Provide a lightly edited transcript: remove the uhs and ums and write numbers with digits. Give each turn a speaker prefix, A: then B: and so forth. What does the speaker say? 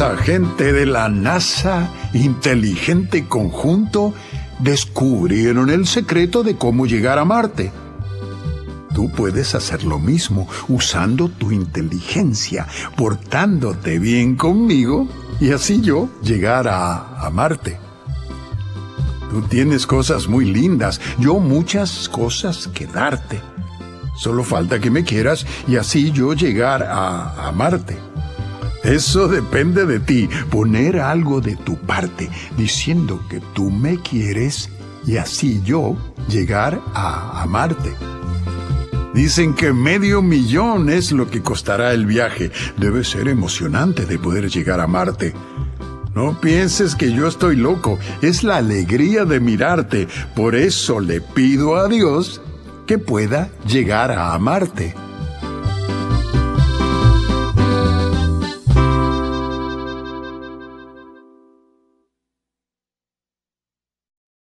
A: esa gente de la NASA, inteligente conjunto, descubrieron el secreto de cómo llegar a Marte. Tú puedes hacer lo mismo usando tu inteligencia, portándote bien conmigo y así yo llegar a Marte. Tú tienes cosas muy lindas, yo muchas cosas que darte. Solo falta que me quieras y así yo llegar a Marte. Eso depende de ti, poner algo de tu parte, diciendo que tú me quieres y así yo llegar a Marte. Dicen que $500,000 es lo que costará el viaje. Debe ser emocionante de poder llegar a Marte. No pienses que yo estoy loco, es la alegría de mirarte. Por eso le pido a Dios que pueda llegar a Marte.